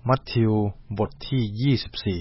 มัทธิวบทที่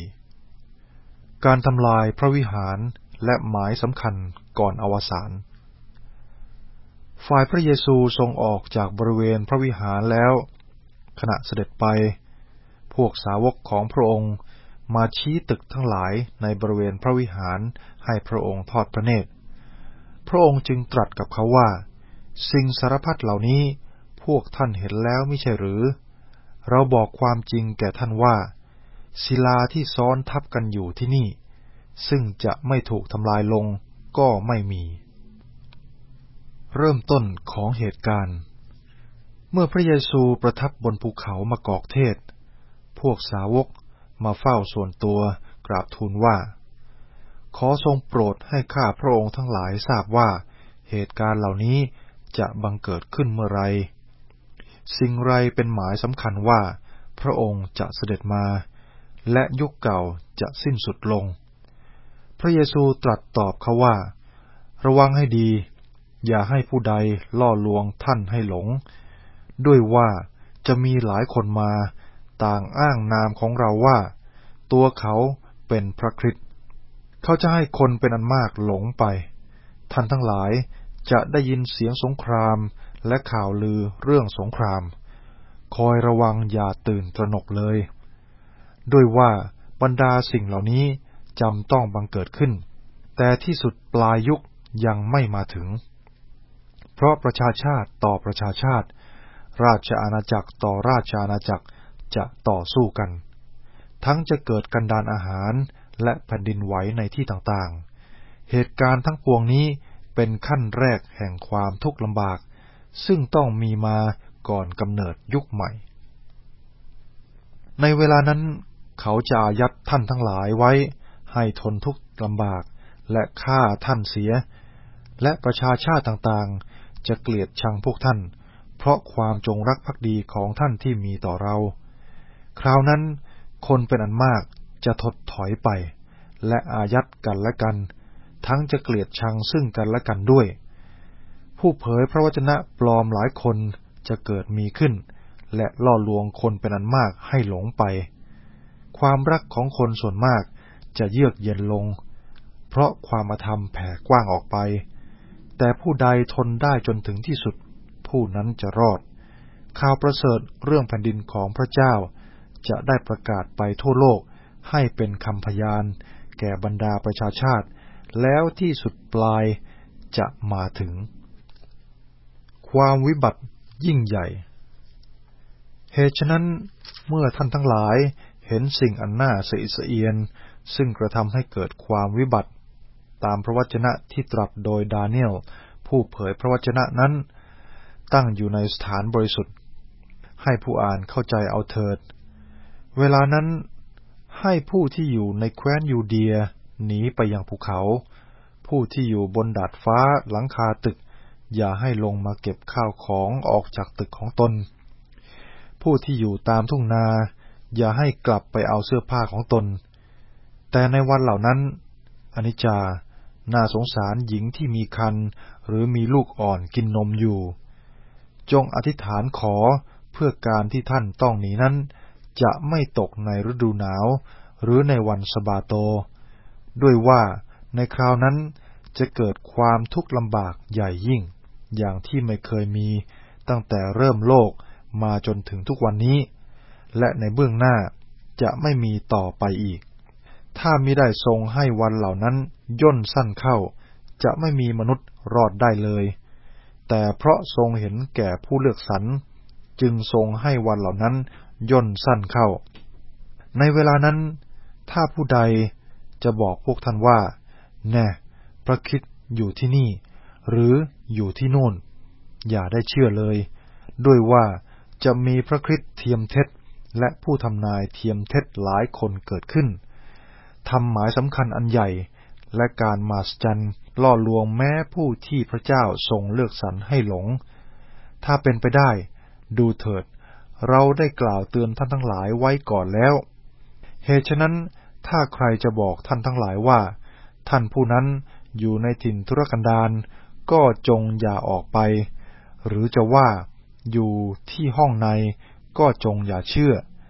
24การทำลายพระวิหารและหมายสำคัญก่อนอวสานฝ่ายพระเยซูทรงออกจากบริเวณพระวิหารแล้วขณะเสด็จไปพวกสาวกของพระองค์มาชี้ตึกทั้งหลายในบริเวณพระวิหารให้พระองค์ทอดพระเนตรพระองค์จึงตรัสกับเขาว่าสิ่งสารพัดเหล่านี้พวกท่านเห็นแล้วมิใช่หรือเราบอกความจริงแก่ท่านว่าศิลาที่ซ้อนทับกันอยู่ที่นี่ซึ่งจะไม่ถูกทำลายลงก็ไม่มีเริ่มต้นของเหตุการณ์เมื่อพระเยซูประทับบนภูเขามะกอกเทศพวกสาวกมาเฝ้าส่วนตัวกราบทูลว่าขอทรงโปรดให้ข้าพระองค์ทั้งหลายทราบว่าเหตุการณ์เหล่านี้จะบังเกิดขึ้นเมื่อไรสิ่งไรเป็นหมายสำคัญว่าพระองค์จะเสด็จมาและยุคเก่าจะสิ้นสุดลงพระเยซูตรัสตอบเขาว่าระวังให้ดีอย่าให้ผู้ใดล่อลวงท่านให้หลงด้วยว่าจะมีหลายคนมาต่างอ้างนามของเราว่าตัวเขาเป็นพระคริสต์เขาจะให้คนเป็นอันมากหลงไปท่านทั้งหลายจะได้ยินเสียงสงครามและข่าวลือเรื่องสงครามคอยระวังอย่าตื่นตระหนกเลยด้วยว่าบรรดาสิ่งเหล่านี้จำต้องบังเกิดขึ้นแต่ที่สุดปลายยุคยังไม่มาถึงเพราะประชาชาติต่อประชาชาติราชอาณาจักรต่อราชอาณาจักรจะต่อสู้กันทั้งจะเกิดกันดารอาหารและแผ่นดินไหวในที่ต่างๆเหตุการณ์ทั้งปวงนี้เป็นขั้นแรกแห่งความทุกข์ลำบากซึ่งต้องมีมาก่อนกำเนิดยุคใหม่ในเวลานั้นเขาจะอายัดท่านทั้งหลายไว้ให้ทนทุกข์ลำบากและฆ่าท่านเสียและประชาชาติต่างๆจะเกลียดชังพวกท่านเพราะความจงรักภักดีของท่านที่มีต่อเราคราวนั้นคนเป็นอันมากจะถดถอยไปและอายัดกันและกันทั้งจะเกลียดชังซึ่งกันและกันด้วยผู้เผยพระวจนะปลอมหลายคนจะเกิดมีขึ้นและล่อลวงคนเป็นอันมากให้หลงไปความรักของคนส่วนมากจะเยือกเย็นลงเพราะความอธรรมแผ่กว้างออกไปแต่ผู้ใดทนได้จนถึงที่สุดผู้นั้นจะรอดข่าวประเสริฐเรื่องแผ่นดินของพระเจ้าจะได้ประกาศไปทั่วโลกให้เป็นคำพยานแก่บรรดาประชาชาติแล้วที่สุดปลายจะมาถึงความวิบัติยิ่งใหญ่เหตุฉะนั้นเมื่อท่านทั้งหลายเห็นสิ่งอันน่าสะอิดสะเอียนซึ่งกระทำให้เกิดความวิบัติตามพระวจนะที่ตรัสโดยดาเนียลผู้เผยพระวจนะนั้นตั้งอยู่ในสถานบริสุทธิ์ให้ผู้อ่านเข้าใจเอาเถิดเวลานั้นให้ผู้ที่อยู่ในแคว้นยูเดียหนีไปยังภูเขาผู้ที่อยู่บนดาดฟ้าหลังคาตึกอย่าให้ลงมาเก็บข้าวของออกจากตึกของตนผู้ที่อยู่ตามทุ่งนาอย่าให้กลับไปเอาเสื้อผ้าของตนแต่ในวันเหล่านั้นอนิจจาน่าสงสารหญิงที่มีครรภ์หรือมีลูกอ่อนกินนมอยู่จงอธิษฐานขอเพื่อการที่ท่านต้องหนีนั้นจะไม่ตกในฤดูหนาวหรือในวันสะบาโตด้วยว่าในคราวนั้นจะเกิดความทุกข์ลำบากใหญ่ยิ่งอย่างที่ไม่เคยมีตั้งแต่เริ่มโลกมาจนถึงทุกวันนี้และในเบื้องหน้าจะไม่มีต่อไปอีกถ้ามิได้ทรงให้วันเหล่านั้นย่นสั้นเข้าจะไม่มีมนุษย์รอดได้เลยแต่เพราะทรงเห็นแก่ผู้เลือกสรรจึงทรงให้วันเหล่านั้นย่นสั้นเข้าในเวลานั้นถ้าผู้ใดจะบอกพวกท่านว่าแน่พระคริสต์อยู่ที่นี่หรืออยู่ที่โน่นอย่าได้เชื่อเลยด้วยว่าจะมีพระคริสต์เทียมเท็จและผู้ทำนายเทียมเท็จหลายคนเกิดขึ้นทำหมายสำคัญอันใหญ่และการมหัศจรรย์ล่อลวงแม้ผู้ที่พระเจ้าทรงเลือกสรรให้หลงถ้าเป็นไปได้ดูเถิดเราได้กล่าวเตือนท่านทั้งหลายไว้ก่อนแล้วเหตุฉะนั้นถ้าใครจะบอกท่านทั้งหลายว่าท่านผู้นั้นอยู่ในถิ่นทุรกันดารก็จงอย่าออกไปหรือจะว่าอยู่ที่ห้องในก็จงอย่าเชื่อ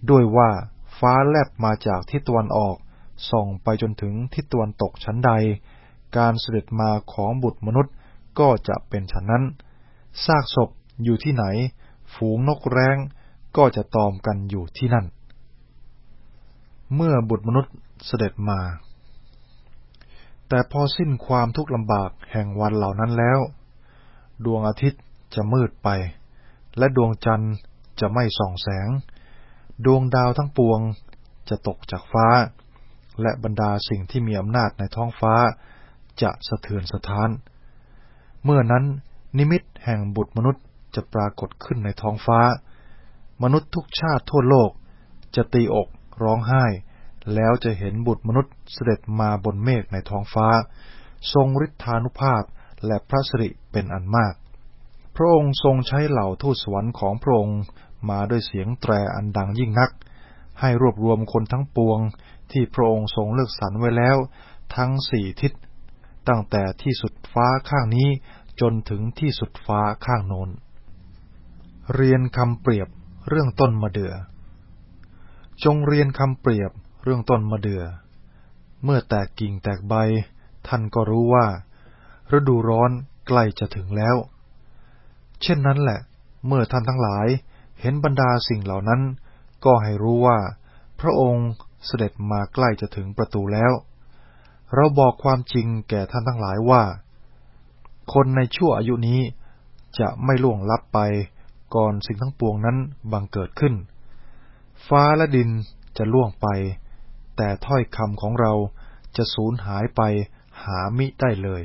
ด้วยว่าฟ้าแลบมาจากทิศตะวันออกส่องไปจนถึงทิศตะวันตกชั้นใดการเสด็จมาของบุตรมนุษย์ก็จะเป็นฉันนั้นซากศพอยู่ที่ไหนฝูงนกแร้งก็จะตอมกันอยู่ที่นั่นเมื่อบุตรมนุษย์เสด็จมาแต่พอสิ้นความทุกข์ลำบากแห่งวันเหล่านั้นแล้วดวงอาทิตย์จะมืดไปและดวงจันทร์จะไม่ส่องแสงดวงดาวทั้งปวงจะตกจากฟ้าและบรรดาสิ่งที่มีอำนาจในท้องฟ้าจะสะเทือนสะท้านเมื่อนั้นนิมิตแห่งบุตรมนุษย์จะปรากฏขึ้นในท้องฟ้ามนุษย์ทุกชาติทั่วโลกจะตีอกร้องไห้แล้วจะเห็นบุตรมนุษย์เสด็จมาบนเมฆในท้องฟ้าทรงฤทธานุภาพและพระสิริเป็นอันมากพระองค์ทรงใช้เหล่าทูตสวรรค์ของพระองค์มาด้วยเสียงแตรอันดังยิ่งนักให้รวบรวมคนทั้งปวงที่พระองค์ทรงเลือกสรรไว้แล้วทั้งสี่ทิศตั้งแต่ที่สุดฟ้าข้างนี้จนถึงที่สุดฟ้าข้างโน้นเรียนคำเปรียบเรื่องต้นมะเดื่อจงเรียนคำเปรียบเรื่องต้นมะเดื่อเมื่อแตกกิ่งแตกใบท่านก็รู้ว่าฤดูร้อนใกล้จะถึงแล้วเช่นนั้นแหละเมื่อท่านทั้งหลายเห็นบรรดาสิ่งเหล่านั้นก็ให้รู้ว่าพระองค์เสด็จมาใกล้จะถึงประตูแล้วเราบอกความจริงแก่ท่านทั้งหลายว่าคนในชั่วอายุนี้จะไม่ล่วงลับไปก่อนสิ่งทั้งปวงนั้นบังเกิดขึ้นฟ้าและดินจะล่วงไปแต่ถ้อยคำของเราจะสูญหายไปหามิได้เลย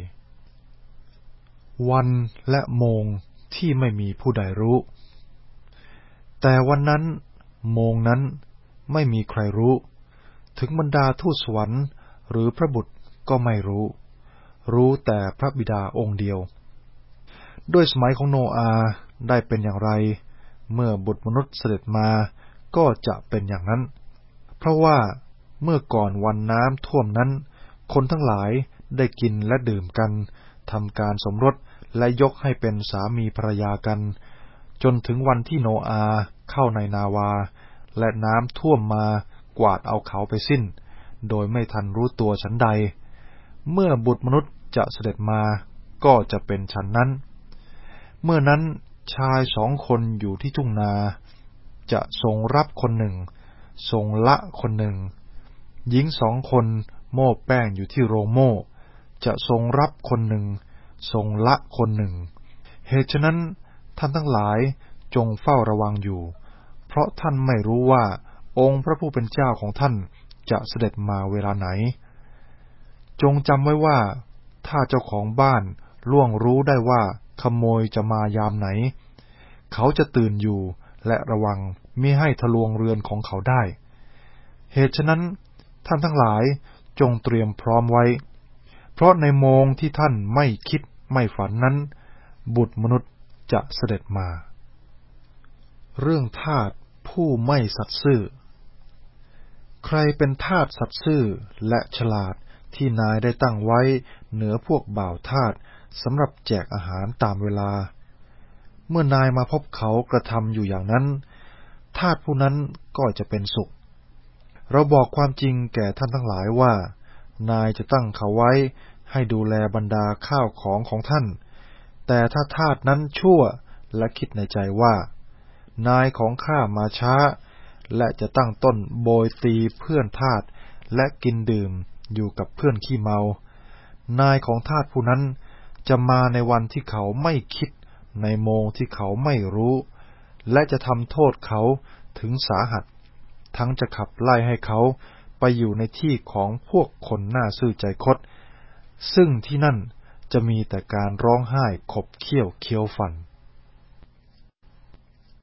วันและโมงที่ไม่มีผู้ใดรู้แต่วันนั้นโมงนั้นไม่มีใครรู้ถึงบรรดาทูตสวรรค์หรือพระบุตรก็ไม่รู้แต่พระบิดาองค์เดียวด้วยสมัยของโนอาห์ได้เป็นอย่างไรเมื่อบุตรมนุษย์เสด็จมาก็จะเป็นอย่างนั้นเพราะว่าเมื่อก่อนวันน้ำท่วมนั้นคนทั้งหลายได้กินและดื่มกันทำการสมรสและยกให้เป็นสามีภรรยากันจนถึงวันที่โนอาห์เข้าในนาวาและน้ำท่วมมากวาดเอาเขาไปสิ้นโดยไม่ทันรู้ตัวฉันใดเมื่อบุตรมนุษย์จะเสด็จมาก็จะเป็นฉันนั้นเมื่อนั้นชาย2 คนอยู่ที่ทุ่งนาจะทรงรับคนหนึ่งทรงละคนหนึ่งหญิง2 คนโม่แป้งอยู่ที่โรงโม่จะทรงรับคนหนึ่งทรงละคนหนึ่งเหตุฉะนั้นท่านทั้งหลายจงเฝ้าระวังอยู่เพราะท่านไม่รู้ว่าองค์พระผู้เป็นเจ้าของท่านจะเสด็จมาเวลาไหนจงจำไว้ว่าถ้าเจ้าของบ้านล่วงรู้ได้ว่าขโมยจะมายามไหนเขาจะตื่นอยู่และระวังมิให้ทะลวงเรือนของเขาได้เหตุฉะนั้นท่านทั้งหลายจงเตรียมพร้อมไว้เพราะในโมงที่ท่านไม่คิดไม่ฝันนั้นบุตรมนุษย์จะเสด็จมาเรื่องทาสผู้ไม่สัตย์ซื่อใครเป็นทาสสัตย์ซื่อและฉลาดที่นายได้ตั้งไว้เหนือพวกบ่าวทาสสำหรับแจกอาหารตามเวลาเมื่อนายมาพบเขากระทำอยู่อย่างนั้นทาสผู้นั้นก็จะเป็นสุขเราบอกความจริงแก่ท่านทั้งหลายว่านายจะตั้งเขาไว้ให้ดูแลบรรดาข้าวของของท่านแต่ถ้าทาสนั้นชั่วและคิดในใจว่านายของข้ามาช้าและจะตั้งต้นโบยตีเพื่อนทาสและกินดื่มอยู่กับเพื่อนขี้เมานายของทาสผู้นั้นจะมาในวันที่เขาไม่คิดในโมงที่เขาไม่รู้และจะทำโทษเขาถึงสาหัสทั้งจะขับไล่ให้เขาไปอยู่ในที่ของพวกคนหน้าซื่อใจคดซึ่งที่นั่นจะมีแต่การร้องไห้ขบเคี้ยวเคี้ยวฟัน